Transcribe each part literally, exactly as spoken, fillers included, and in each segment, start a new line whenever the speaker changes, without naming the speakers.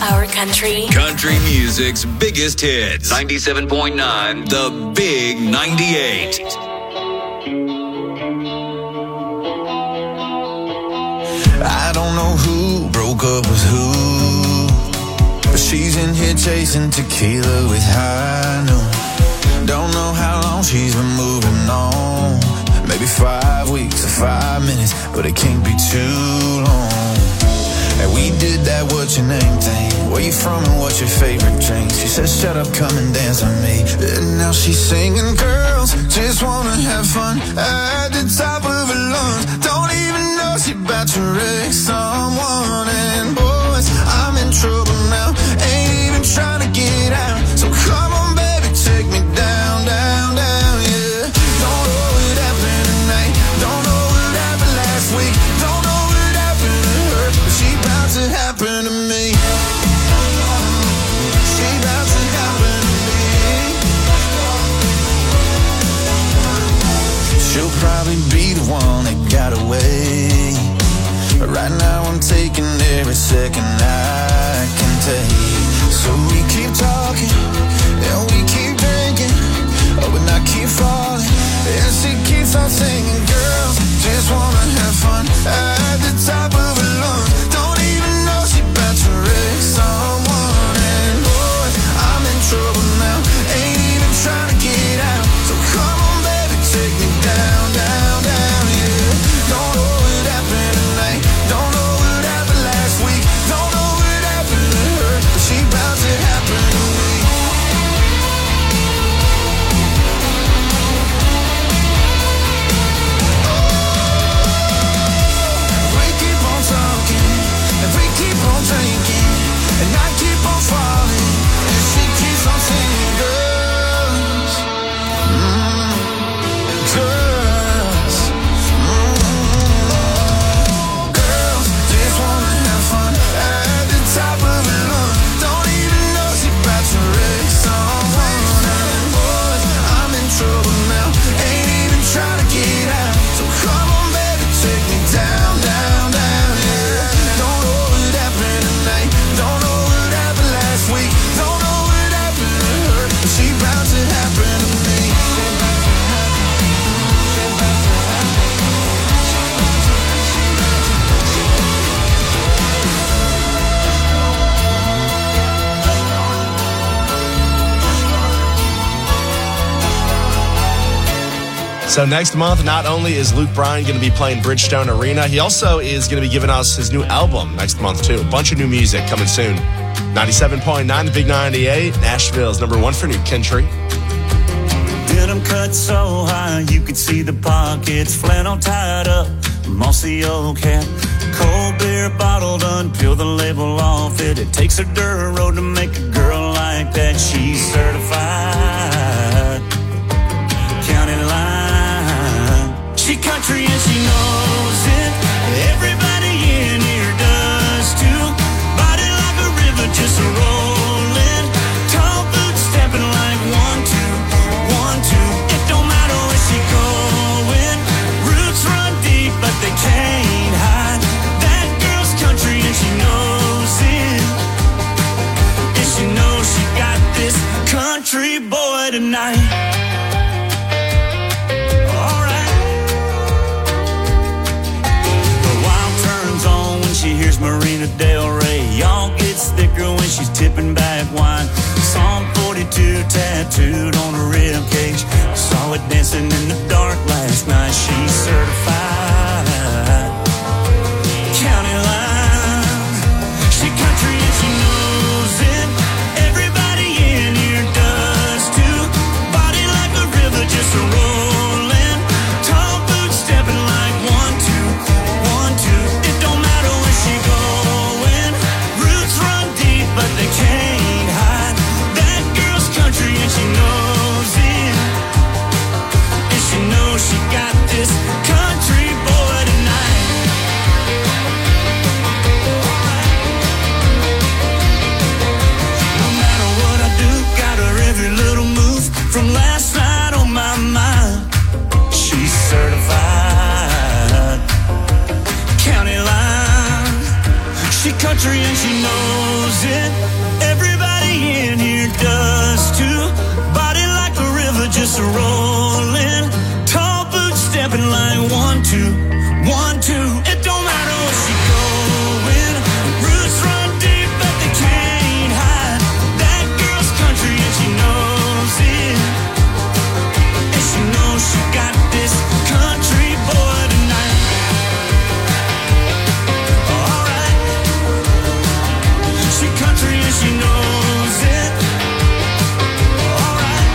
our country.
Country music's biggest hits. ninety-seven point nine, The Big ninety-eight.
I don't know who broke up with who, but she's in here chasing tequila with high noon. Don't know how long she's been moving on. Maybe five weeks or five minutes, but it can't be too long. And we did that what's your name thing. Where you from and what's your favorite drink? She said shut up, come and dance with me. And now she's singing, girls just wanna have fun at the top of her lungs. Don't even know she about to wreck someone. And boys, I'm in trouble now, ain't even trying to get out. So come on baby, take me down, down, down, yeah. Don't know what happened tonight, don't know what happened last week, don't know what happened to her, but she about to happen to me. She about to happen to me. She'll probably be the one that got away, but right now I'm taking every second I can take. So we keep talking, and we keep drinking, oh, but I keep falling, and she keeps on singing, girls just wanna have fun at the top of her lungs. Don't even know she about to wreck someone. And boy, I'm in trouble now, ain't even trying to get out. So come on baby, take me down, down, down, yeah. Don't know what happened tonight, don't know what happened last week, don't know what happened to her, but she about to happen to me. Drinking, and I keep on falling, and she keeps on singing, girls, mm, girls, mm, girls just wanna have fun at the top of her lungs. Don't even know she about to wreck someone. And boys, I'm in trouble now, ain't even trying to get out. So come on baby, take me down, down, down, yeah. Don't know what happened tonight, don't know what happened last week, don't know what happened to her, but she about to happen to me.
So next month, not only is Luke Bryan going to be playing Bridgestone Arena, he also is going to be giving us his new album next month, too. A bunch of new music coming soon. ninety-seven point nine, The Big ninety-eight, Nashville's number one for new country.
Denim cut so high, you could see the pockets. Flannel tied up, mossy old hat. Cold beer bottle done, peel the label off it. It takes a dirt road to make a girl like that. She's certified. County line. She country and she knows it. Everybody in here does too. Body like a river, just a rolling. Tall boots stepping like one, two, one, two. It don't matter where she going. Roots run deep, but they can't hide. That girl's country and she knows it. And she knows she got this country boy tonight. Marina Del Rey, y'all gets thicker when she's tipping back wine. Psalm forty-two tattooed on her rib cage. Saw it dancing in the dark last night. She's certified. County line. She country and she knows it. Everybody in here does too. Body like a river, just a rolling. Tall boots stepping like one, two, one, two. It don't matter where she going. Roots run deep, but they can't hide. That girl's country and she knows it. And she knows she got this country Everybody in here does too. Body like a river just rolling. Tall boots stepping like one, two, one, two. It don't matter where she going. Roots run deep but they can't hide. That girl's country and she knows it. And she knows she got this country boy tonight. Alright. She country and she knows it. Alright.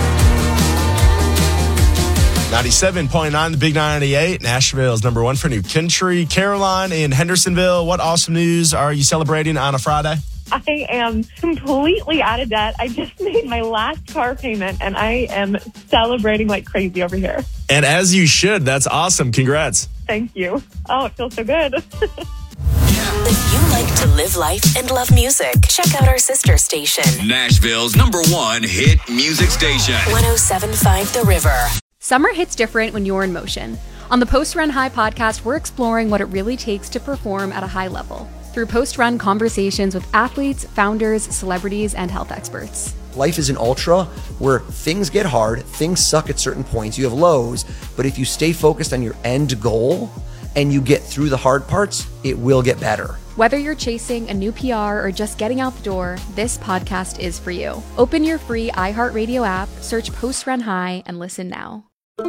ninety-seven point nine, the Big ninety-eight. Nashville's number one for new country. Caroline in Hendersonville, what awesome news are you celebrating on a Friday?
I am completely out of debt. I just made my last car payment, and I am celebrating like crazy over here.
And as you should. That's awesome. Congrats.
Thank you. Oh, it feels so good.
If you like to live life and love music, check out our sister station,
Nashville's number one hit music station.
one oh seven point five The River.
Summer hits different when you're in motion. On the Post Run High podcast, we're exploring what it really takes to perform at a high level through post-run conversations with athletes, founders, celebrities, and health experts.
Life is an ultra where things get hard, things suck at certain points, you have lows, but if you stay focused on your end goal and you get through the hard parts, it will get better.
Whether you're chasing a new P R or just getting out the door, this podcast is for you. Open your free iHeartRadio app, search Post Run High, and listen now.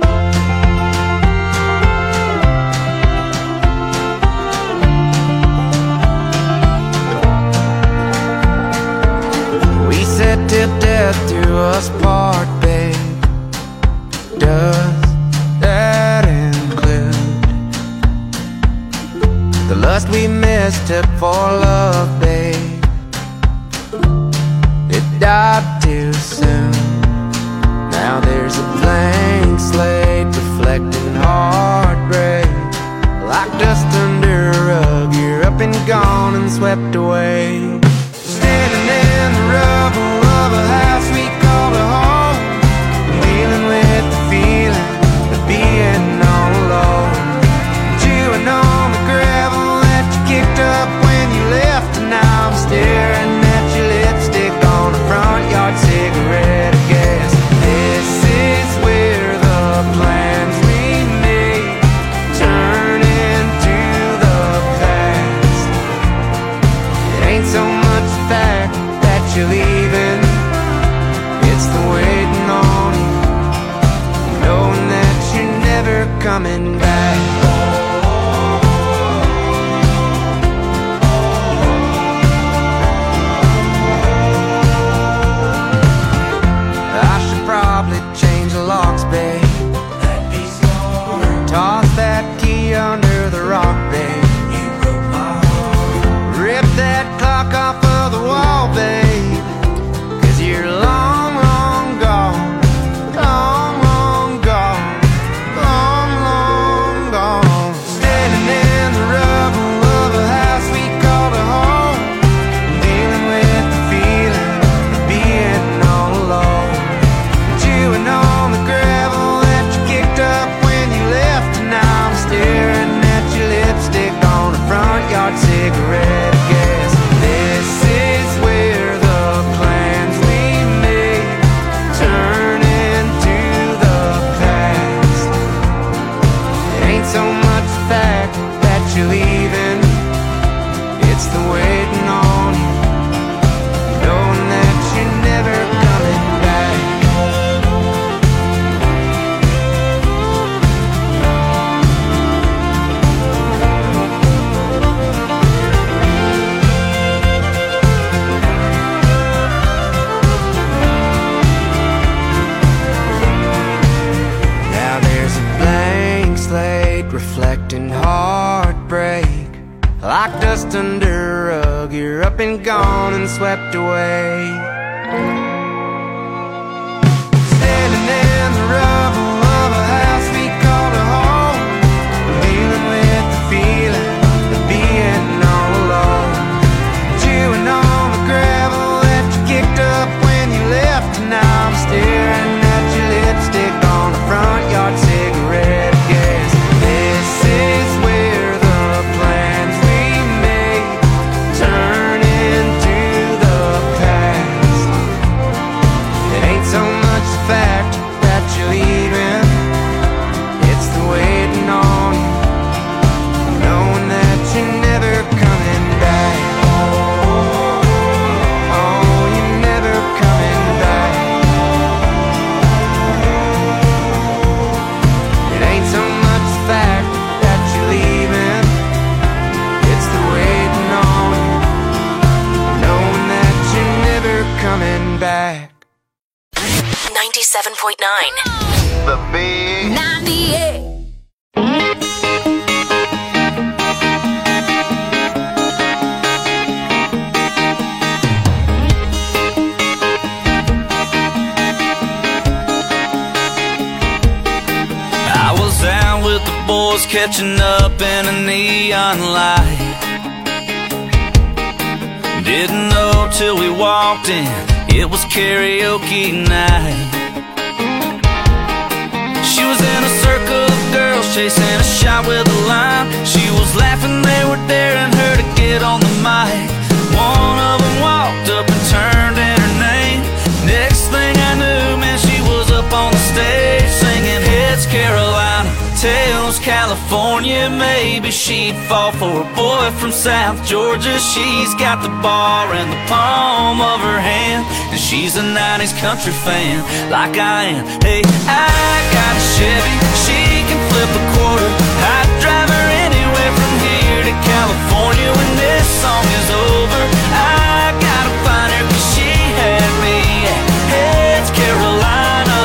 We said till death do us part, babe. Does that include the lust we mistook for love, babe? It died too soon. Now there's a blank slate reflecting heartbreak. Like dust under a rug, you're up and gone and swept away. Standing in the rubble of a house we called a home, dealing with the feeling of being all alone, chewing on the gravel that you kicked up when you left, and now I'm staring at your lipstick on a front yard cigarette. I guess this is where the plans we made turn into the past. It ain't so much the fact that you're leaving, it's the waiting on you, knowing that you're never coming back. I should probably change the locks, babe. Toss that key under the rock, babe. Rip that clock off of the wall, babe. Cause you're long, long gone. Long, long gone. Long, long gone. Standing in the rubble of a house we called a home, dealing with the feeling of being all alone, chewing on the gravel that you kicked up when you left, and now I'm staring at your lipstick on a front yard cigarette. I guess this is where the plans we made turn into the past. It ain't so much the fact that you're leaving, it's the waiting on you, knowing that you're never coming back. Now there's a blank slate reflecting heartbreak. Like dust under a rug, you're up and gone and swept away. Standing in the rubble of a house we called a home, dealing with the feeling of being all alone, chewing on the gravel that you kicked up when you left, and now I'm staring at your lipstick on a front yard cigarette. I guess this is where the plans we made turn into the back.
ninety-seven point nine.
The big
ninety-eight.
I was out with the boys catching up in a neon light. Didn't know till we walked in, it was karaoke night. She was in a circle of girls chasing a shot with a line. She was laughing, they were daring her to get on the mic. One of them walked up and turned in her name. Next thing I knew, man, she was up on the stage singing Heads Carolina, Tails California. Maybe she'd fall for a boy from South Georgia. She's got the bar in the palm of her hand, and she's a nineties country fan like I am. Hey, I got a Chevy, she can flip a quarter. I'd drive her anywhere from here to California. When this song is over, I gotta find her, 'cause she had me at Heads Carolina.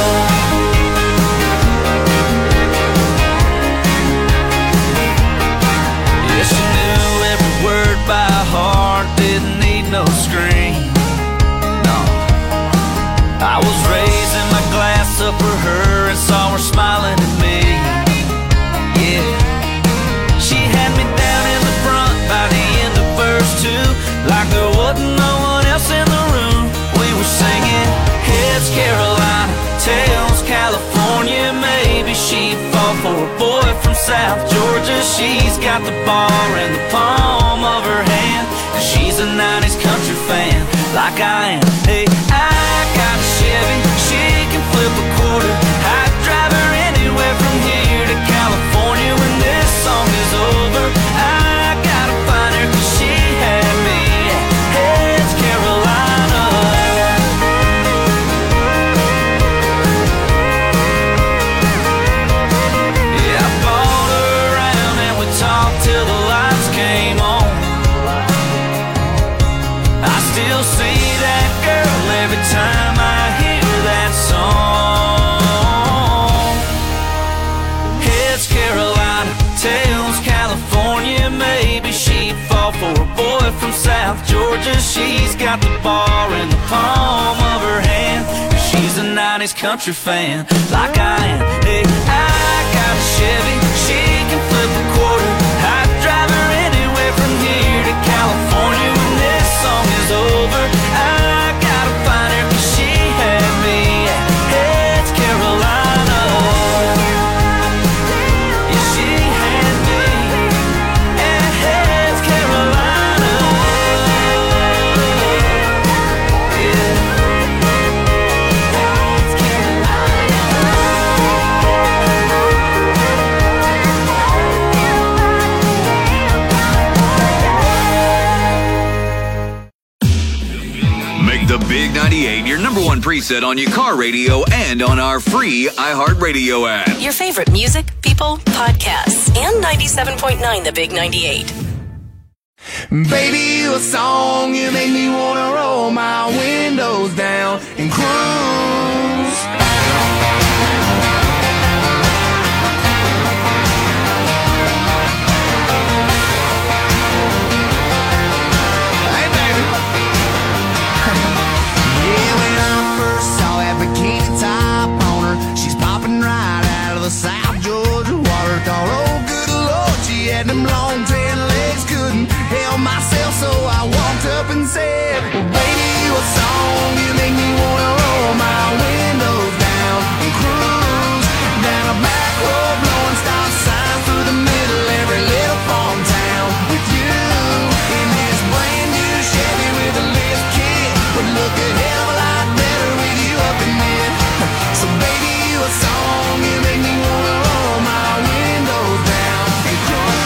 Yeah, she knew every word by heart, didn't need no screen. No, I was raising my glass up for her and saw her smiling at me. Yeah, she had me down in the front by the end of verse two, like there wasn't no one else in the room. We were singing Heads Carolina, Tails California. Maybe she'd fall for a boy from South Georgia. She's got the bar in the palm of her hand, and she's a nineties country fan like I am. Hey, I got a Chevy, she can flip a quarter. I'd drive her anywhere from here to California. When this song is over, I gotta find her, 'cause she had me at Heads Carolina. Yeah, I bought her around and we talked till the lights came on. I still see that girl every time I hear that song. Heads Carolina, Tails California. Maybe she'd fall for a boy from South Georgia. She's got the bar in the palm of her hand, and she's a nineties country fan like I am. Hey, I got a Chevy, she can flip a quarter. I'd drive her anywhere from here to California. When this song is over, I gotta find her, 'cause she had me at Heads Carolina. Yeah, she had me at Heads Carolina. Yeah. Heads Carolina.
Make the Big ninety-eight your number one preset on your car radio and on our free iHeartRadio app.
Your favorite music, people, podcasts, and ninety-seven point nine The Big ninety-eight.
Baby, you a song, you make me wanna roll my windows down and cruise. Hey, baby. Yeah, when I first saw that bikini top on her, she's popping right out of the South Georgia water. Thought, oh, good Lord, she had them long tan legs, couldn't help myself, so I walked up and said, well, baby, you a song, you make me wanna roll my windows down and cruise down a back road, blowing stop signs through the middle every little farm town with you in this brand new Chevy with a lift kit. Would look a hell of a lot better with you up in it. So baby, you a song, you make me wanna roll my windows down and cruise.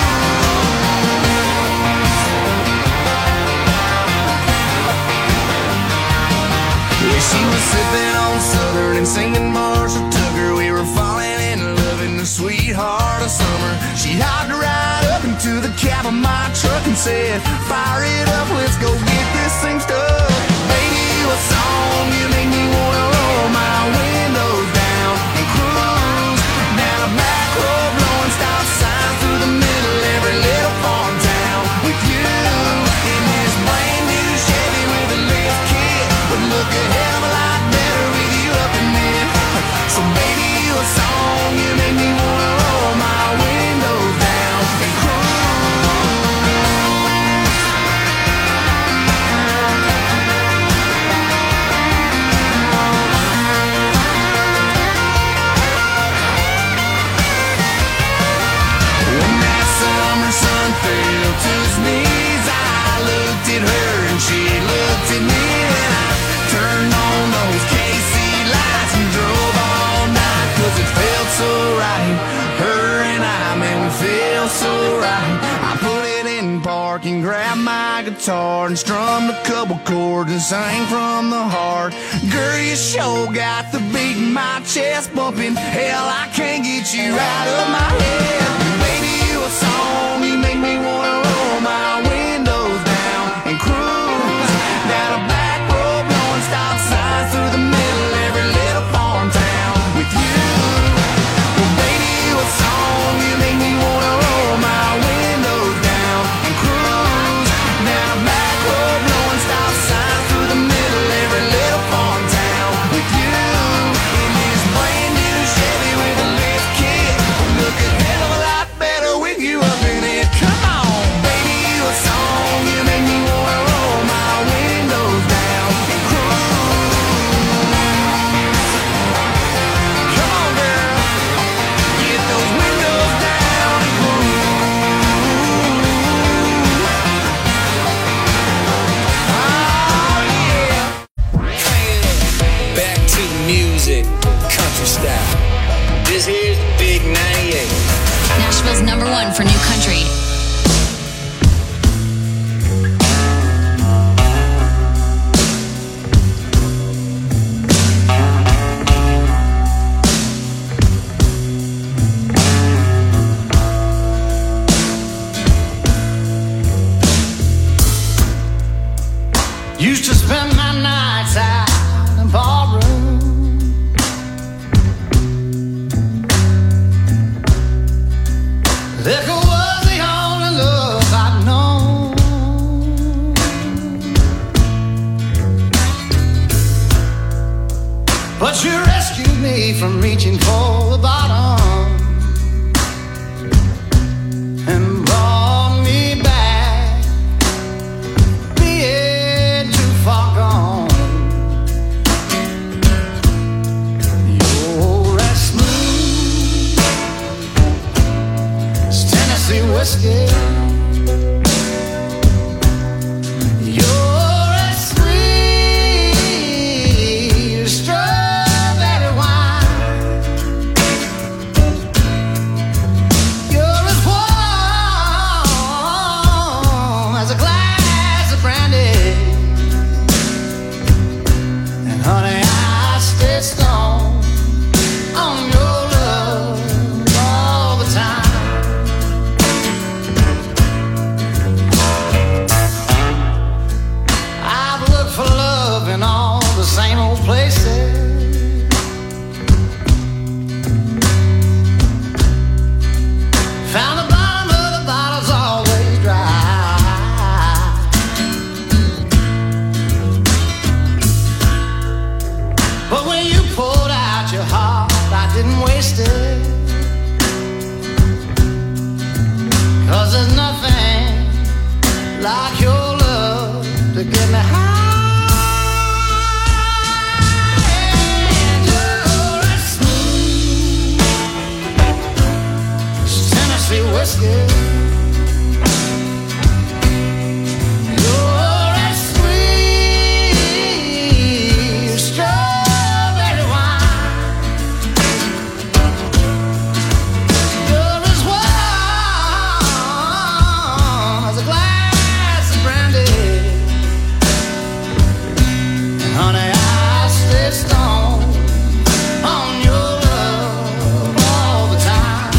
Yeah, she was sipping on Southern and singing Marshall Tucker. We were falling in love in the sweetheart of summer. She hopped right up into the cab of my truck and said, fire it up, let's go get this thing stuck. Baby, you a song, guitar and strummed a couple chords and sang from the heart. Girl, you sure got the beat in my chest bumping. Hell, I can't get you out of my head. Baby, you a song, you make me wanna roll my windows down and cruise down a back road, blowing stop signs through the middle of every little farm town with you. Well, baby, you a song, you make me wanna roll my windows down and cruise down a back road, blowing stop signs through the middle of every little farm town with you. In this brand new Chevy with a lift kit, look a hell of a lot better with you up in it. Come on, baby, you a song, you make me wanna roll my windows down and cruise. Come on, girl, get those windows down and cruise. Oh, yeah.
Back to the music, country style. This here's the Big ninety-eight.
Nashville's number one for new country.
Used to spend my nights out in ballroom. Liquor was the only love I'd known. But you rescued me from reaching for the bottom and brought me back, being too far gone. You're as smooth as Tennessee whiskey. You're as sweet as strawberry wine. You're as warm as a glass of brandy. And honey, I stay strong on your love all the time. I've looked for love in all the same old places. Found the bottom of the bottle's always dry. But when you pulled out your heart, I didn't waste it. 'Cause there's nothing like your love to get me high. And you're as smooth as Tennessee whiskey. You're as sweet as strawberry wine. You're as warm as a glass of brandy. And honey, I stay strong on your love all the time.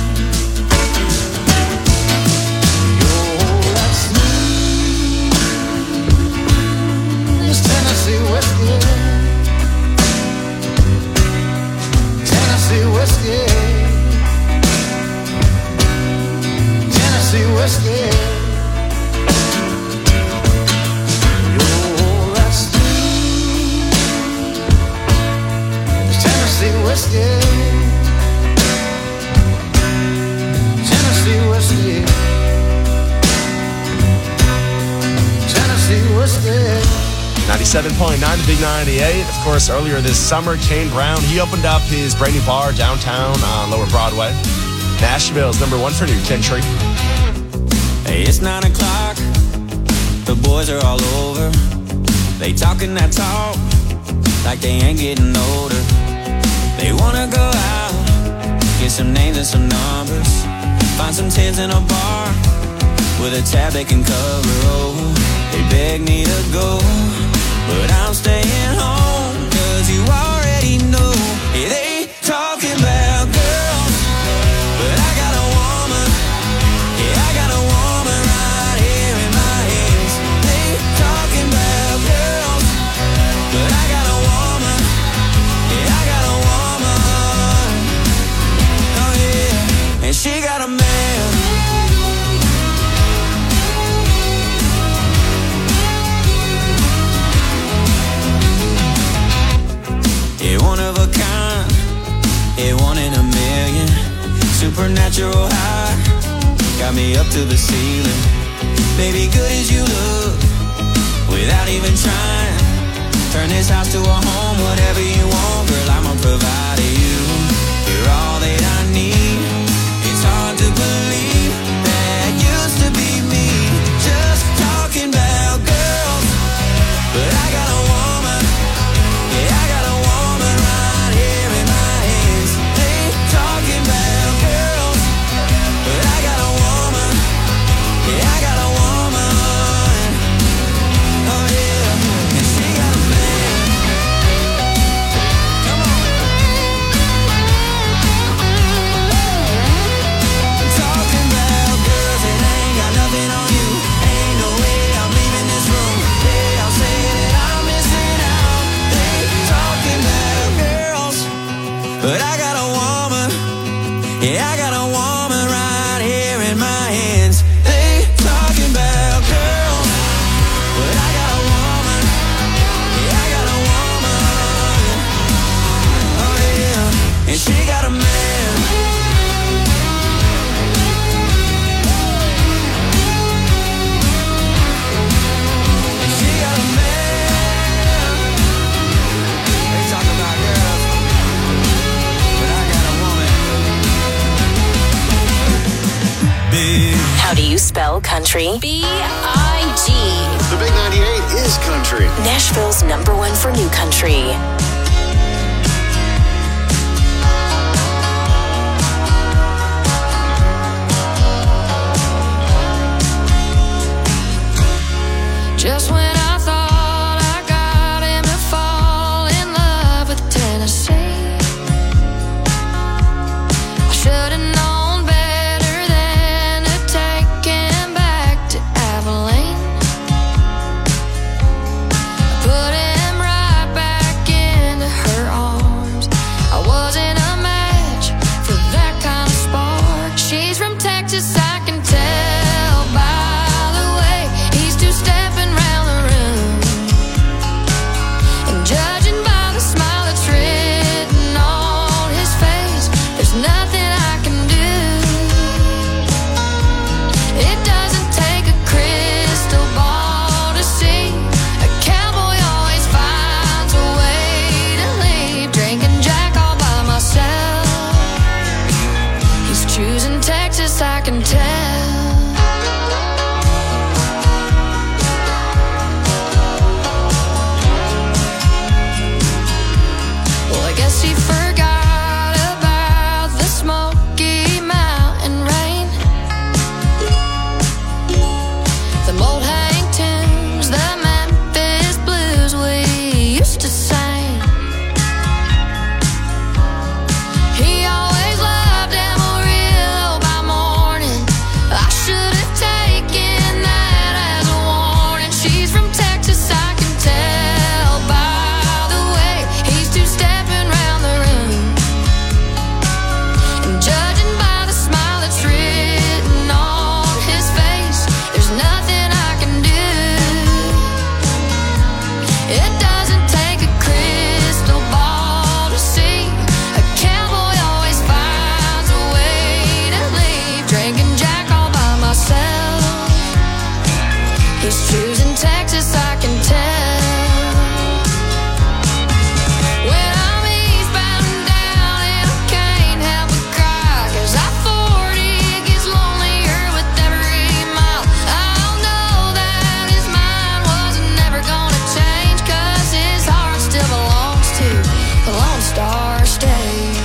You're as smooth as Tennessee whiskey. Tennessee whiskey. Tennessee whiskey. You're as smooth as Tennessee whiskey. Tennessee whiskey. Tennessee whiskey.
ninety-seven point nine, the Big ninety-eight. Of course, earlier this summer, Kane Brown, he opened up his brand new bar downtown on Lower Broadway. Nashville's number one for new country.
Hey, it's nine o'clock. The boys are all over. They talking that talk like they ain't getting older. They wanna go out, get some names and some numbers, find some tens in a bar with a tab they can cover. Oh, They beg me to go, but I'm staying home, cause you already know. Yeah, they talking about girls, but I got a woman. Yeah, I got a woman right here in my hands. They talking about girls, but I got a woman. Yeah, I got a woman. Oh yeah, and she got a man. Yeah, one of a kind, yeah, one in a million. Supernatural high, got me up to the ceiling. Baby, good as you look, without even trying. Turn this house to a home, whatever you want, girl, I'ma provide you. You're all that I need. It's hard to believe that used to be me. Just talking about girls, but I got a woman. Yeah, I got a woman right here in my hands. They talking about girls, but I got a woman. Yeah, I got a woman. Oh yeah, and she got a man. Come on. Talking about girls that ain't got nothing on you. Ain't no way I'm leaving this room. They all say that I'm missing out. They talking about girls, but I got a woman. Yeah, I got a woman right here in my hands. They talking about girls, but I got a woman. Yeah, I got a woman. Oh yeah, and she got a man. And she got a man. They talk about girls, but I got a woman. Big.
How do you spell country? B I G.
The Big ninety-eight is country.
Nashville's number one for new country.
Just when I thought I got him to fall in love with Tennessee, I should've known better than to take him back to Abilene. I put him right back into her arms. I wasn't a match for that kind of spark. She's from Texas, I can tell by the way he's two-stepping round the room. And judging by the smile that's written on his face, there's nothing I can do. It doesn't take a crystal ball to see a cowboy always finds a way to leave. Drinking Jack all by myself. He's choosing Texas, I can tell. Well, I guess he forgot about the Smoky Mountain rain, the old hang tunes, the Memphis blues we used to sing. He always loved Amarillo by morning. I should have taken that as a warning. She's from Texas, I can tell by the way he's two-stepping round the room. And judging by the smile that's written on his face, there's nothing I can do. It doesn't take a crystal ball to see a cowboy always finds a way to leave. Drinking Jack all by myself. He's choosing Texas, I can tell. When I'm eastbound and down and I can't help but cry, 'cause I forty gets lonelier with every mile. I'll know that his mind wasn't never gonna change, 'cause his heart still belongs to the Lone Star State.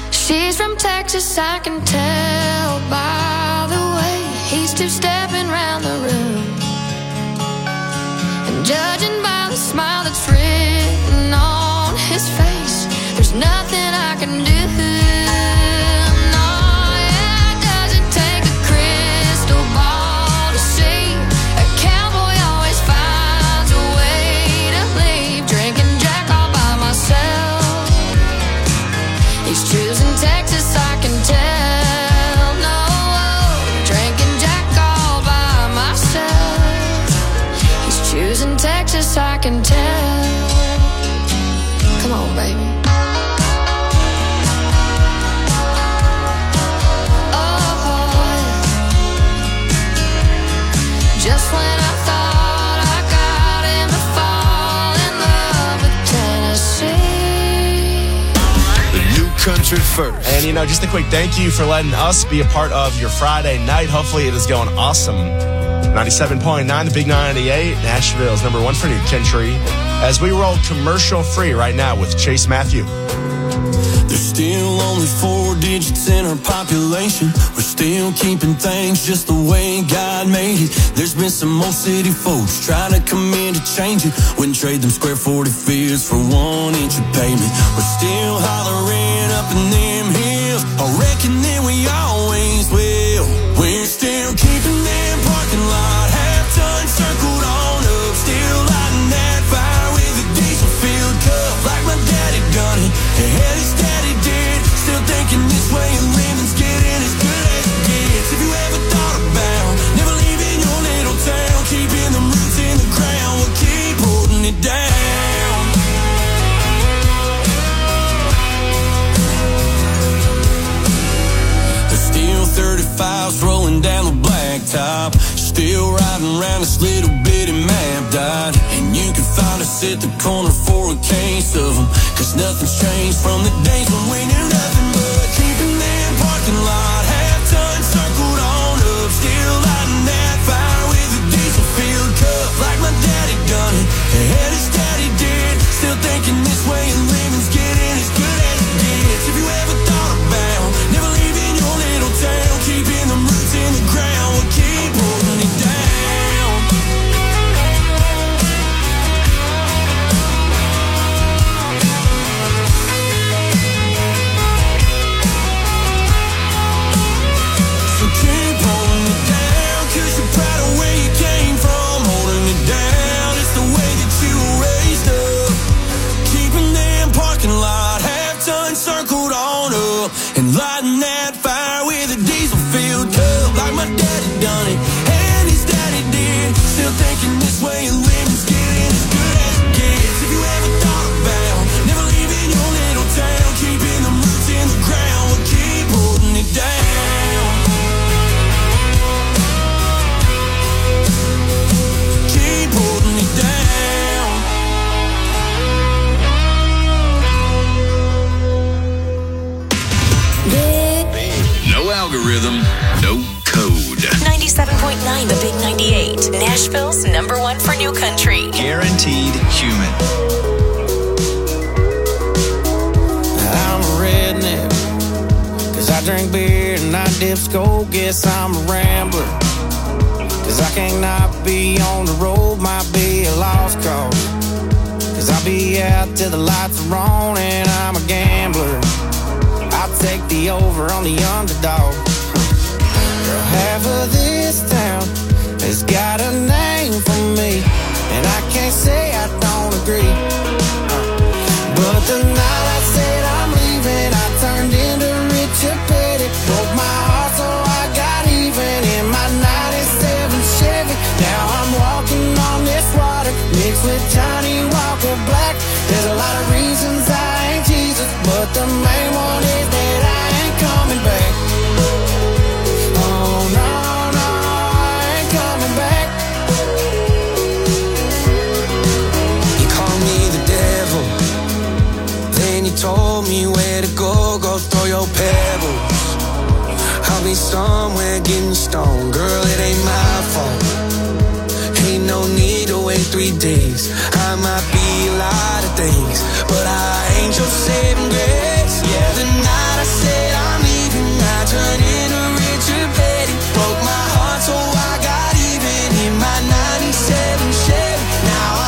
Texas, I can tell by the way he's two-stepping round Judging by the smile that's written on his face, there's nothing I can do. No, yeah, it doesn't take a crystal ball to see. A cowboy always finds a way to leave. Drinking Jack all by myself. He's choosing Texas, I can tell. No, drinking Jack all by myself. He's choosing Texas, I can tell. Come on, baby. Just when I thought I got him to fall in love with Tennessee.
The new country first.
And, you know, just a quick thank you for letting us be a part of your Friday night. Hopefully it is going awesome. ninety-seven point nine, the Big ninety-eight, Nashville's number one for new country. As we roll commercial free right now with Chase Matthew.
There's still only four digits in our population. We're still keeping things just the way God made it. There's been some old city folks trying to come in to change it. Wouldn't trade them square forty-fives for one inch of pavement. We're still hollering up in them hills. I reckon that we always will. We're still keeping them parking lot half-ton circled on up. Still lighting that fire with a diesel-filled cup like my daddy done it. Hell, his daddy did. Still thinking this way and living's getting as good as it gets. If you ever thought about never leaving your little town, keeping them roots in the ground, we'll keep holding it down. There's still thirty-fives rolling down the blacktop. Still riding around this little bitty map dot. And you can find us at the corner for a case of them. Cause nothing's changed from the days when we knew nothing but keeping that parking lot half-ton circled on up. Still lighting that fire with a diesel-filled cup like my daddy done it. And his daddy did. Still thinking this way and living's getting as good as it gets. If you ever thought about never leaving your little town, keeping them roots in the ground, we'll keep holding it down. So keep holding it down, cause you're proud of where you came from. Holding it down, it's the way that you were raised up. Keeping them parking lot half-ton circled on up. And lighting that fire with a diesel-filled cup like my daddy done it. And his daddy did. Still thinking this way and living's getting as good as it gets. If you ever thought about never leaving your little town, keeping them roots in the ground, we'll keep holding it down. Keep holding it down.
No algorithm, no code.
ninety-seven point nine, the Big ninety-eight, Nashville's number one for new country.
Guaranteed human.
I'm a redneck, cause I drink beer and I dip skull. Guess I'm a rambler, cause I can't not be on the road. Might be a lost cause, cause I'll be out till the lights are on. And I'm a gambler, I'll take the over on the underdog. Girl, half of this town has got a name for me, and I can't say I don't agree. But the night I said I'm leaving, I turned into Richard Petty. Broke my heart so I got even in my ninety-seven Chevy. Now I'm walking on this water mixed with Johnny Walker Black. There's a lot of reasons I ain't Jesus, but the main one is that I ain't coming back. Oh no, no, I ain't coming back. You call me the devil, then you told me where to go. Go throw your pebbles, I'll be somewhere getting stoned. Girl, it ain't my fault. Ain't no need to wait three days. I might be a lot of things, but I ain't your saving grace. Yeah, the night I said I'm leaving, I turned into Richard Petty. Broke my heart so I got even in my ninety-seven Chevy. Now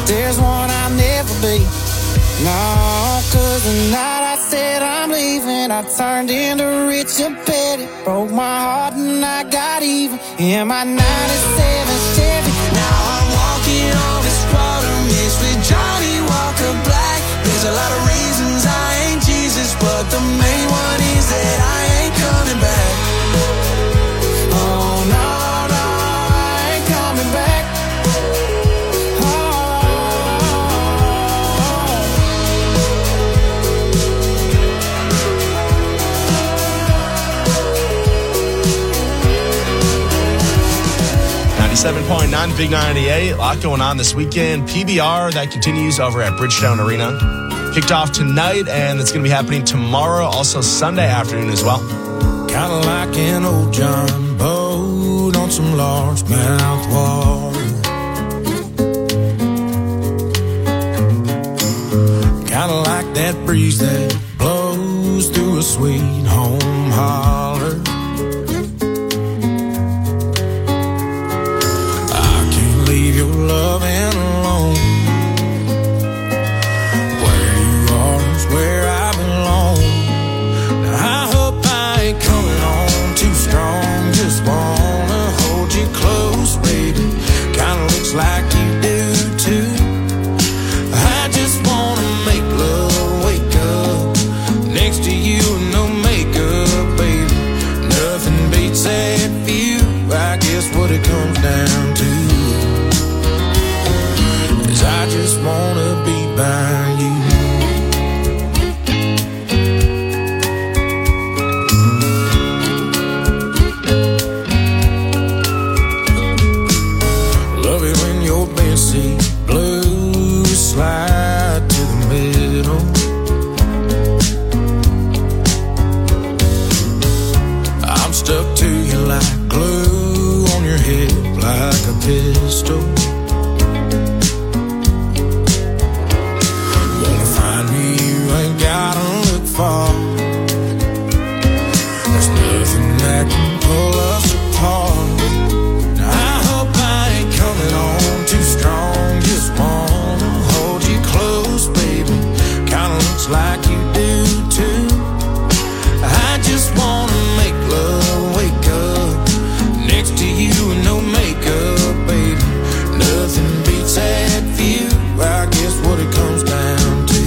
but there's one I'll never be. No, cause the night I said I'm leaving, I turned into Richard Petty. Broke my heart and I got even in my ninety-seven Chevy. Now I'm walking on this water mixed with Johnny Walker Black. There's a lot of reasons I ain't Jesus, but the main one is that I ain't coming back. Oh no, no, I ain't coming back.
ninety-seven point nine, Big ninety-eight. A lot going on this weekend. P B R, that continues over at Bridgestone Arena. Kicked off tonight, and it's going to be happening tomorrow, also Sunday afternoon as well.
Kinda like an old John boat on some largemouth water. Kinda like that breeze that blows through a sweet home holler. Leave your loving alone. Where you are is where I belong. Now I hope I ain't coming on too strong. Just wanna hold you close, baby. Kinda looks like you do too. I just wanna make love, wake up next to you and no makeup, baby. Nothing beats that view. I guess what it comes down to. I just wanna be by you. Love it when your Bessie blue slide to the middle. I'm stuck to you like glue on your hip, like a pistol. Gotta look far. There's nothing that can pull us apart. Now I hope I ain't coming on too strong. Just wanna hold you close, baby. Kinda looks like you do too. I just wanna make love, wake up next to you and no makeup, baby. Nothing beats that view. I guess what it comes down to.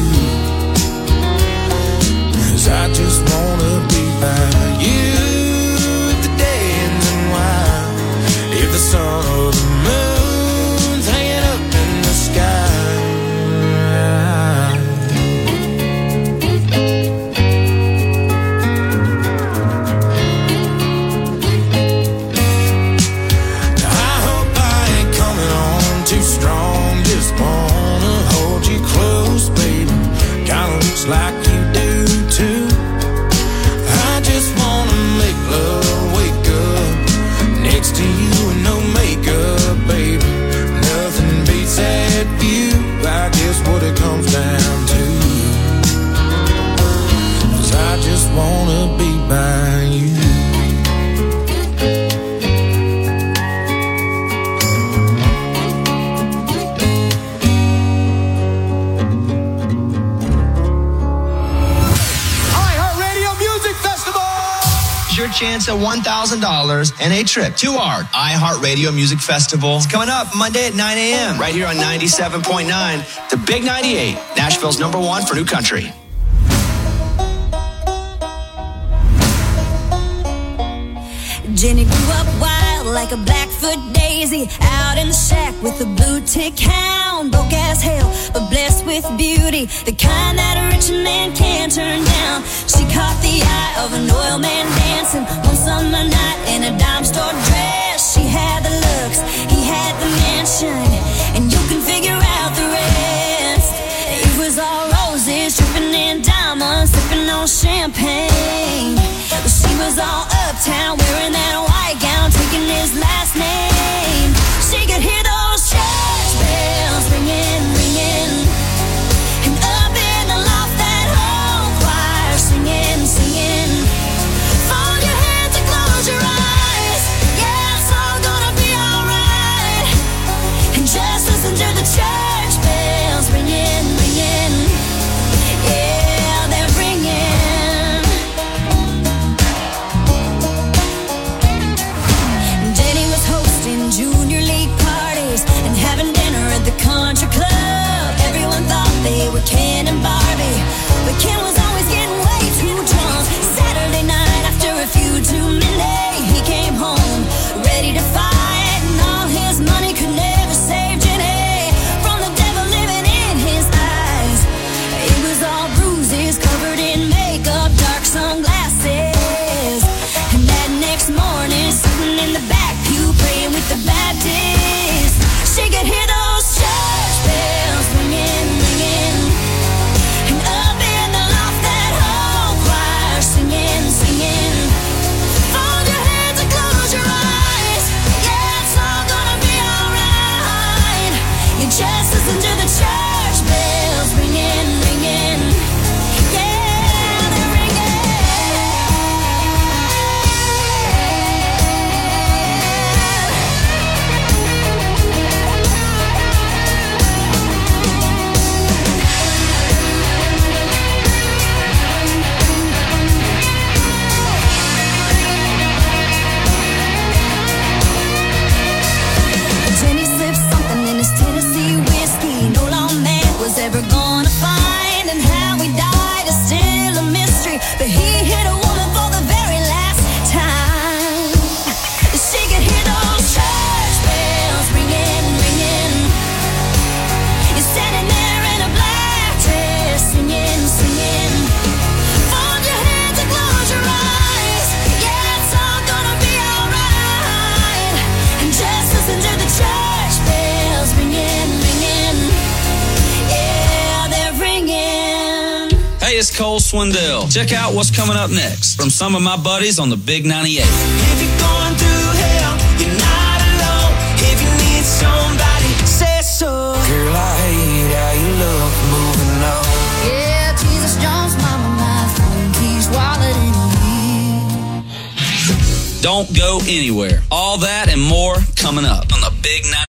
I just wanna be by you. If the day ends and why, if the sun or the moon's hanging up in the sky. Now I hope I ain't coming on too strong. Just wanna hold you close, baby. Kinda looks like you do too. I just wanna make love, wake up next to you and no makeup, baby. Nothing beats that view. I guess what it comes down to. 'Cause I just wanna be by you.
Your chance at one thousand dollars and a trip to our iHeartRadio Music Festival. It's coming up Monday at nine a.m. right here on ninety-seven point nine, the Big ninety-eight, Nashville's number one for new country.
Jenny grew up wild like a Blackfoot daisy, out in the shack with a blue tick hound. Broke as hell, but blessed with beauty, the kind that a rich man can't turn down. She caught the eye of an oil man dancing one summer night in a dime store dress. She had the looks, he had the mansion, and you can figure out the rest. It was all roses, dripping in diamonds, sipping on champagne. But she was all uptown, wearing that white gown, taking his last name. She could hear those church bells ringing, ringing, and up in the loft that whole choir singing, singing. Fold your hands and close your eyes, yeah, it's all gonna be alright. And just listen to the church bells. but he hit a woman for the very last time. She could hear those church bells ringing, ringing. You're standing there in a black dress, singing, singing. Fold your hands and close your eyes. Yeah, it's all gonna be alright. And just listen to the church bells ringing, ringing. Yeah, they're ringing.
Hey, it's Cole Swindell. Check out what's coming up next from some of my buddies on the Big ninety-eight.
If you're going through hell, you're not alone. If you need somebody, say so. Girl, I hate how you look moving on.
Yeah, Jesus Jones, mama, my phone keys, wallet in me.
Don't go anywhere. All that and more coming up on the Big ninety-eight.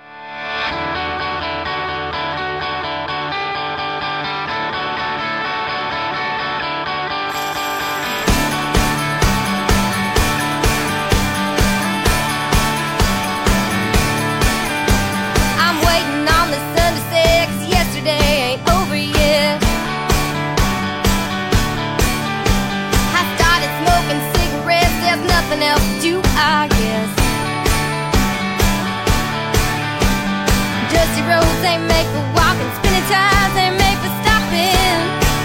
I'm waiting on the sun to set, 'cause yesterday ain't over yet. I started smoking cigarettes, there's nothing else to do, I guess. Dusty roads ain't made for walking, spinning tires ain't made for stopping.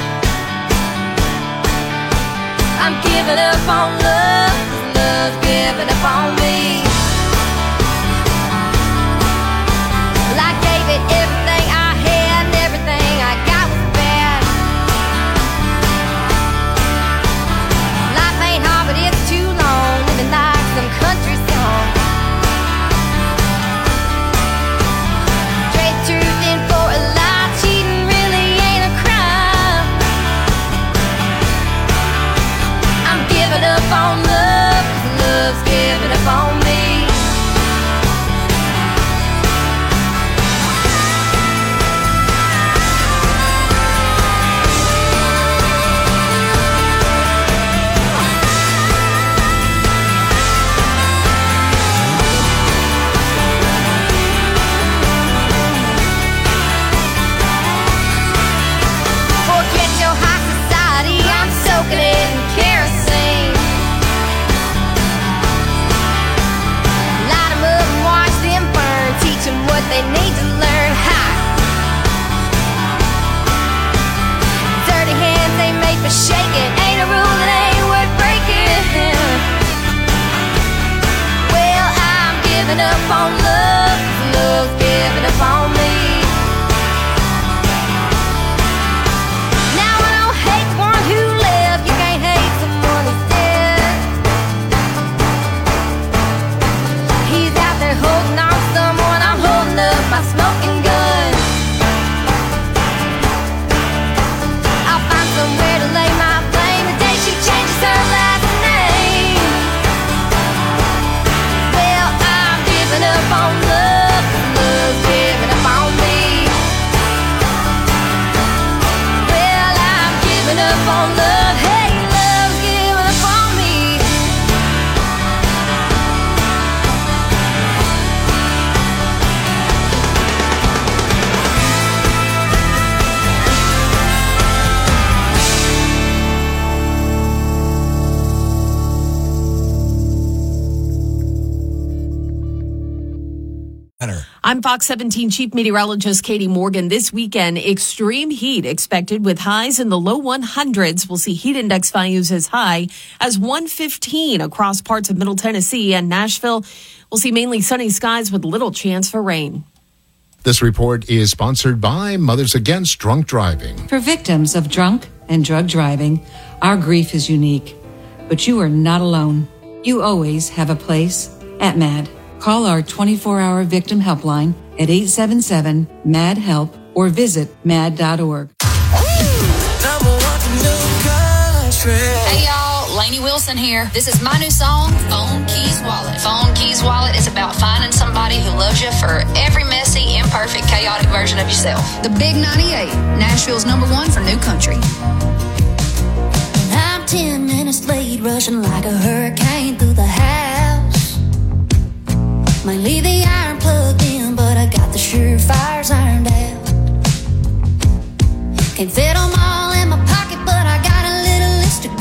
I'm giving up on love, 'cause love's giving up on me. Well, I gave it everything I had, and everything I got was bad. Life ain't hard, but it's too long, living like some country song. Straight truth in for a lie, cheating really ain't a crime. I'm giving up on love, 'cause love's giving up on me. Forget your high society, I'm soaking it in kerosene. Light 'em up and watch them burn, teach 'em what they need to learn. Ha! Dirty hands ain't made for shaking, ain't a rule that ain't worth breaking. Well, I'm giving up on love, 'cause love's giving up on me. Now I don't hate the one who left, you can't hate someone who's dead. He's out there holding on to someone, I'm holding up my smoking gun. I'll find somewhere to lay my blame the day she changes her last name. Well, I'm giving up on love, 'cause love's giving up on me. Well, I'm giving up on love, hey, love's giving up on me.
I'm Fox seventeen Chief Meteorologist Katie Morgan. This weekend, extreme heat expected with highs in the low one hundreds. We'll see heat index values as high as one fifteen across parts of Middle Tennessee and Nashville. We'll see mainly sunny skies with little chance for rain.
This report is sponsored by Mothers Against Drunk Driving.
For victims of drunk and drug driving, our grief is unique, but you are not alone. You always have a place at MAD. Call our twenty-four hour victim helpline at eight seven seven, M A D, HELP or visit mad dot org.
Hey y'all, Lainey Wilson here. This is my new song, Phone Keys Wallet. Phone Keys Wallet is about finding somebody who loves you for every messy, imperfect, chaotic version of yourself.
The Big ninety-eight, Nashville's number one for new country.
I'm ten minutes late, rushing like a hurricane through the house. Might leave the iron plugged in, but I got the surefires ironed out. Can't fit them all in my pocket, but I got a little list of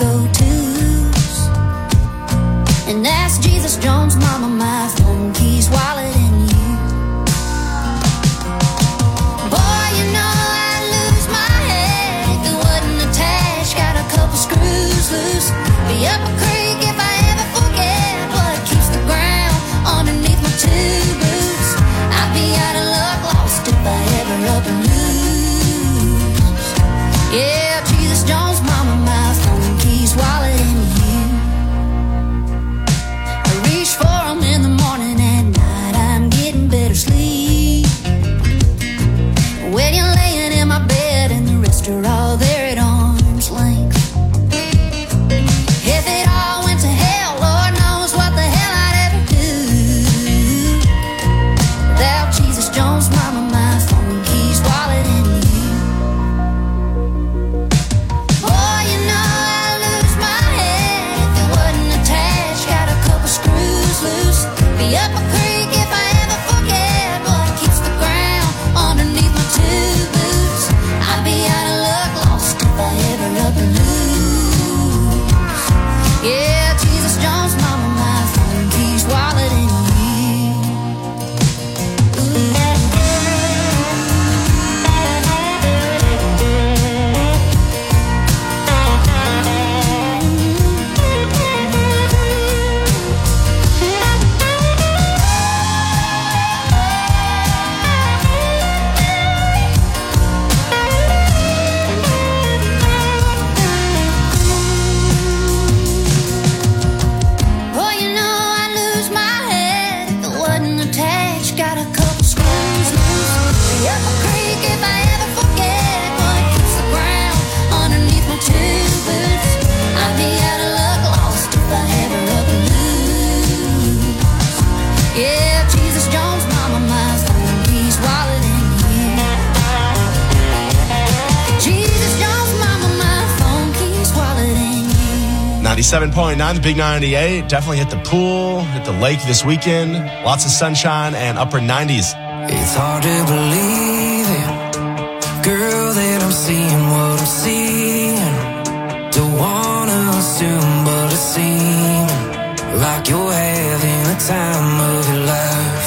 ninety-seven point nine, the Big ninety-eight. Definitely hit the pool, hit the lake this weekend. Lots of sunshine and upper nineties.
It's hard to believe it, girl, that I'm seeing what I'm seeing. Don't wanna assume, but it seems like you're having the time of your life.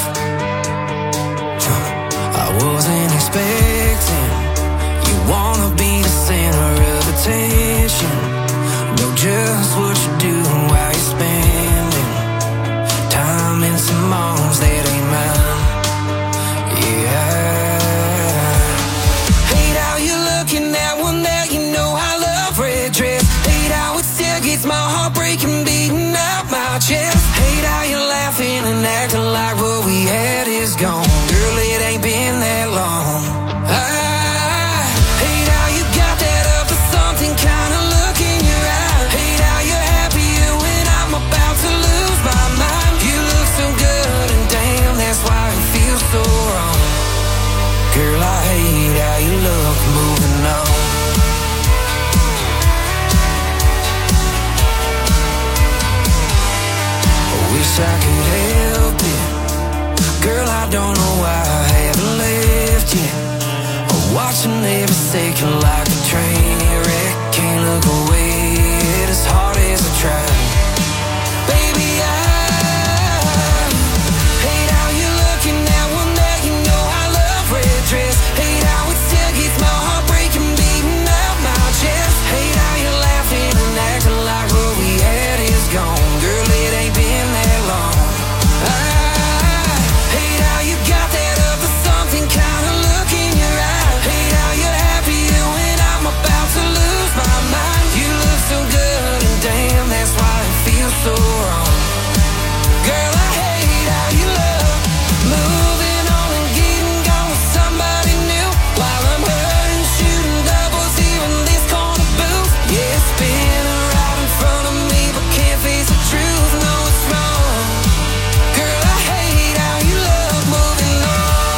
I wasn't expecting you wanna be the center of attention. Know just what you're doing while you're spending time in some arms that ain't mine. Yeah. Hate how you're looking at one that you know I love red dress. Hate how it still gets my heart breaking, beating up my chest. Hate how you're laughing and acting like what we had is gone. Girl, it ain't been that long. I hate how you got that up to something kind of look in your eye. Hate how you're happier when I'm about to lose my mind. You look so good and damn, that's why it feels so wrong. Girl, I hate how you look moving on. I wish I could help it. Girl, I don't know why I haven't left yet. I'm watching every second like a train wreck. Can't look away as hard as I try. Baby, I hate how you're looking at one that you know I love red dress. Hate how it still gets my heart breaking, beating up my chest. Hate how you're laughing and acting like what we had is gone. Girl, it ain't been that long. I hate how you got that up to something kind of look in your eye. Hate how you're happier when I'm about to lose my mind. You look so good and damn, that's why it feels so wrong. Girl, I hate how you look, moving on and getting gone with somebody new, while I'm hurting, shooting doubles here in this corner booth. Yeah, spinning right in front of me, but can't face the truth. No, it's wrong. Girl, I hate how you look, moving on.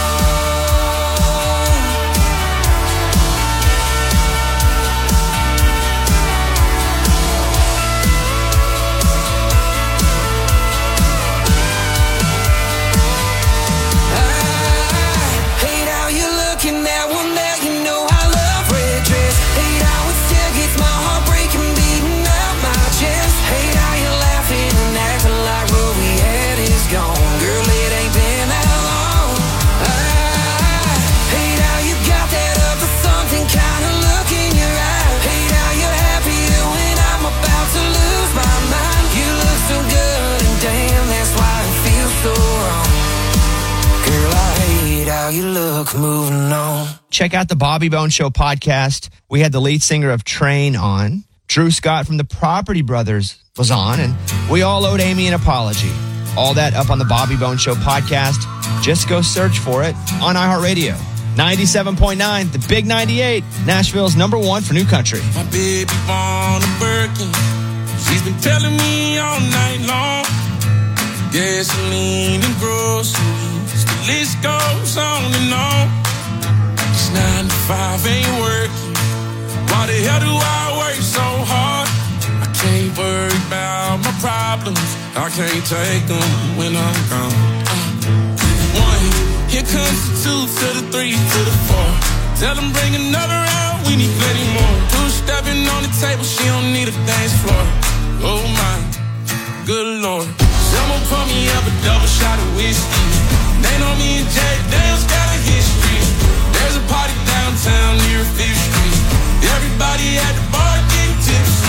Hate how you're looking at one that you know I love red dress. Hate how it still gets my heart breaking, beating up my chest. Hate how you're laughing and acting like what we had is gone. Girl, it ain't been that long. I hate how you got that up to something kind of look in your eye. Hate how you're happier when I'm about to lose my mind. You look so good and damn, that's why it feels so wrong. Girl, I hate how you look moving on.
Check out the Bobby Bone Show podcast. We had the lead singer of Train on. Drew Scott from the Property Brothers was on, and we all owed Amy an apology. All that up on the Bobby Bone Show podcast. Just go search for it on iHeartRadio. ninety-seven point nine, the Big ninety-eight, Nashville's number one for new country.
My baby on a Birkin. She's been telling me all night long. Gasoline and groceries, the list goes on and on. This nine to five ain't working. Why the hell do I work so hard? I can't worry about my problems. I can't take them when I'm gone. Uh, one, here comes the two to the three to the four. Tell them bring another round, we need plenty more. Two stepping on the table, she don't need a dance floor. Oh my, good Lord. Someone pour me up a double shot of whiskey. They know me and Jack Daniels got a history. There's a party downtown near Fifth Street. Everybody at the bar getting tipsy.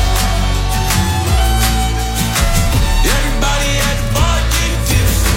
Everybody at the bar getting tipsy.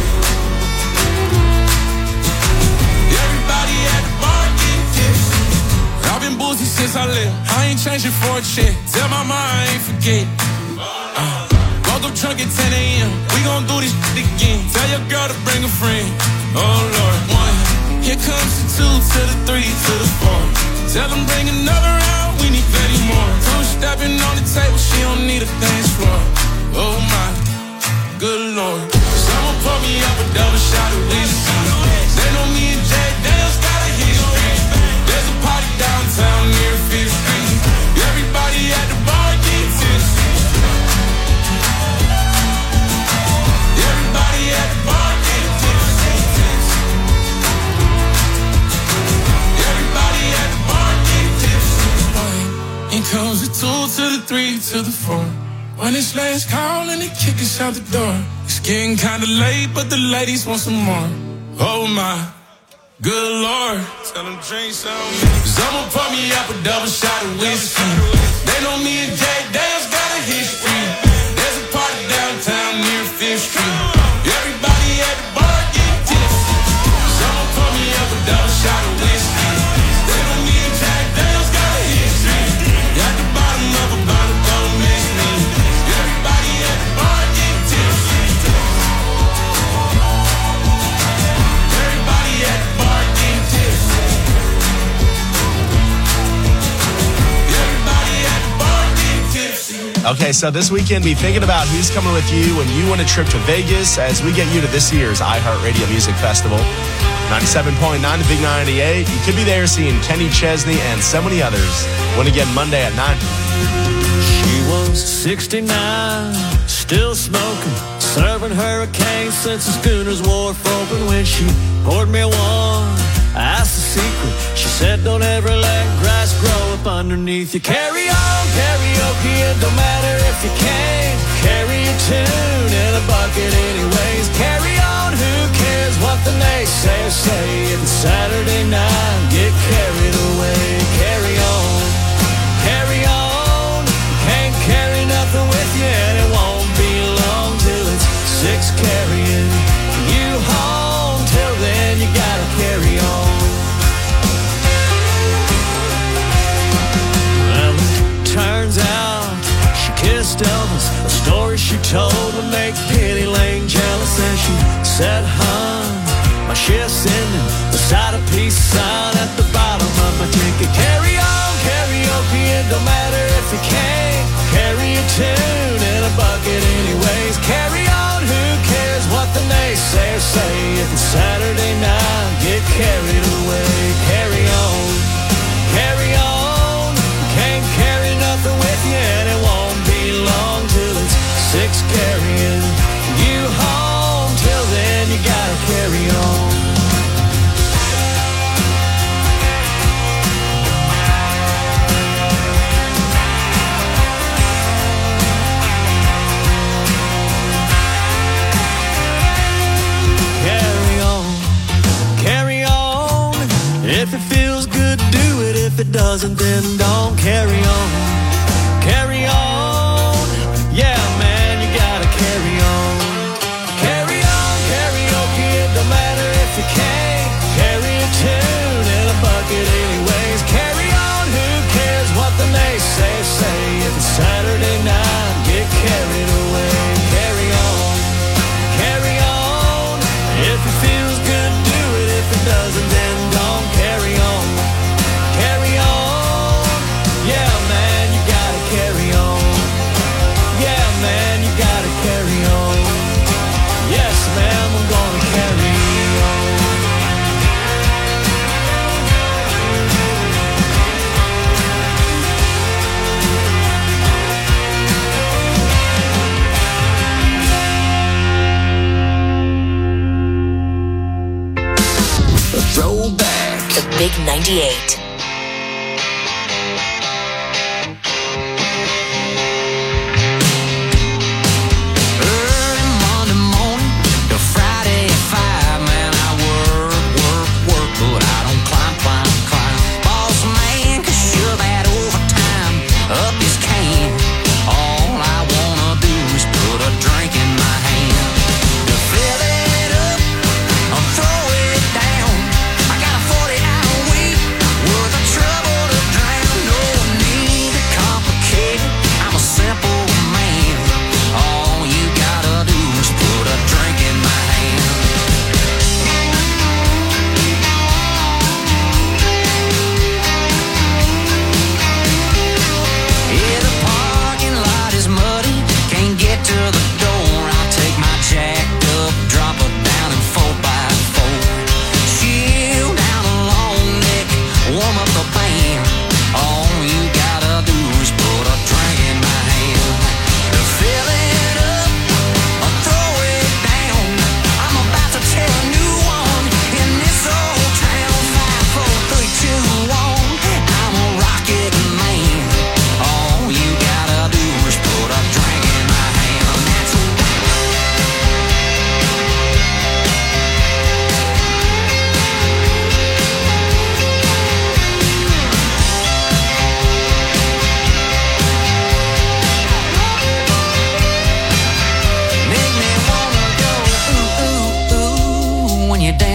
Everybody at the bar getting tipsy. I've been boozy since I left. I ain't changing for a check. Tell my mom I ain't forget. Uh. Woke up drunk at ten a.m. We gon' do this shit again. Tell your girl to bring a friend. Oh Lord. One, here comes the two to the three to the four. Tell them bring another round, we need plenty more. Two stepping on the table, she don't need a dance floor. Oh my, good Lord. Someone pour me up a double shot of whiskey. They know me and Jack Daniels got a history. There's a party downtown near Fifth Street. Everybody at the bar getting tipsy. the three, to the four. When it's last call and they kick us out the door. It's getting kinda late, but the ladies want some more. Oh my, good Lord. Tell them drink some. Someone pour me up a double shot of whiskey. They know me and Jay Dale's got a history. There's a party downtown near Fifth Street. Everybody at the bar get tipsy. Someone pour me up a double shot of whiskey. They know me and Jack Dale's got a history. At the bottom of a bottle, don't miss me. Everybody at the bar get tipsy. Everybody at the bar get tipsy. Everybody at the bar get tipsy.
Okay, so this weekend, be thinking about who's coming with you when you want a trip to Vegas as we get you to this year's iHeartRadio Music Festival. ninety-seven point nine to Big ninety-eight. You could be there seeing Kenny Chesney and so many others. Win again Monday at nine.
She was sixty-nine, still smoking, serving hurricanes since the schooners wharf open. When she poured me one, I asked the secret. She said, don't ever let grass grow up underneath you. Carry on, karaoke, it don't matter if you can't carry a tune in a bucket anyways. Carry on, who cares what the naysayers say? If it's Saturday night, get carried away. Carry on, carry on, can't carry nothing with you, and it won't be long till it's six carrying you home. Till then, you gotta carry on. Well, it turns out she kissed Elvis, a story she told to make Penny Lane jealous, and she said, hun, my shift's ending beside a peace sign at the bottom of my ticket. Carry on, karaoke, it don't matter if you can't carry a tune in a bucket anyways. Carry on, who cares what the naysayers say? If it's Saturday night, get carried away. Carry on, carry on, can't carry nothing with you, and it won't be long till it's six carrying you home. Till then, you gotta carry on. If it feels good, do it. If it doesn't, then don't. Carry on, carry on. Yeah, man, you gotta carry on. Carry on, karaoke, it don't matter if you can't carry a tune in a bucket anyways. Carry on, who cares what the naysayers say? If it's Saturday night, get carried away. Carry on, carry on. If it feels good, do it. If it doesn't, then don't. Carry on, carry on. Yeah, man, you gotta carry on. Yeah, man, you gotta carry on. Yes, ma'am, I'm gonna carry on.
A throwback. The Big ninety-eight.
Early Monday morning to Friday at five, man, I work, work, work, but I don't climb, climb, climb. Boss man can shove that overtime up his can. All I wanna do is put a drink in my hand. To fill it up, I'll throw it down. I got a forty hour week.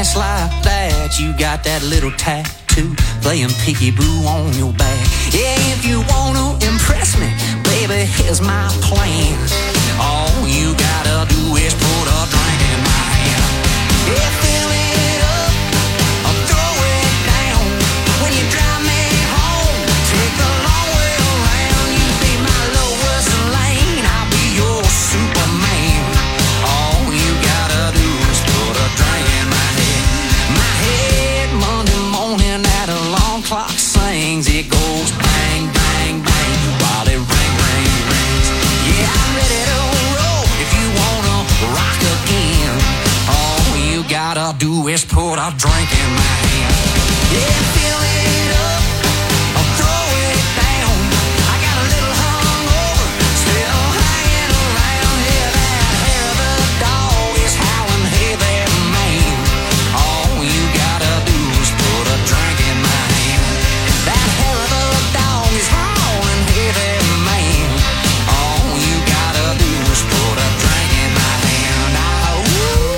Just like that, you got that little tattoo playing peekaboo on your back. Yeah, if you wanna impress me, baby, here's my plan. All you gotta do is put a drink in my hand. Yeah, fill it up, I'll throw it down. When you drive me home, take the long way around. You be my lowest lane, I'll be your Superman. All you gotta do is put a drink in my head. My head, Monday morning at alarm clock sings. It goes bang, bang, bang, while it ring, ring, rings. Yeah, I'm ready to roll if you wanna rock again. All you gotta do is put a drink in my hand. Yeah, fill it up, I'll throw it down. I got a little hungover, still hanging around. Yeah, that hair of the dog is howling, hey there, man. All you gotta do is put a drink in my hand. That hair of the dog is howling, hey there, man. All you gotta do is put a drink in my hand. Ah, woo.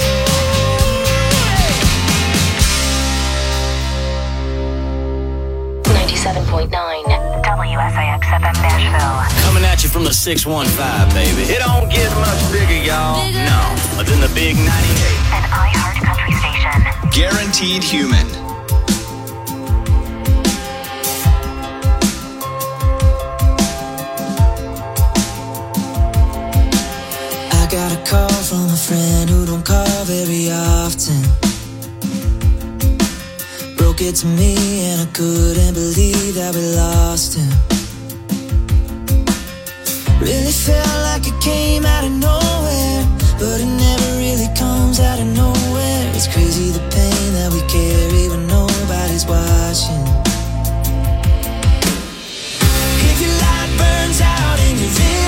ninety-seven point nine
W S I X F M Nashville.
Coming at you from the six one five, baby. It don't get much bigger, y'all. No, than the Big ninety-eight.
An iHeart Country station.
Guaranteed Human.
I got a call from a friend who don't call very often. Broke it to me and I couldn't believe that we lost him. Really felt like it came out of nowhere.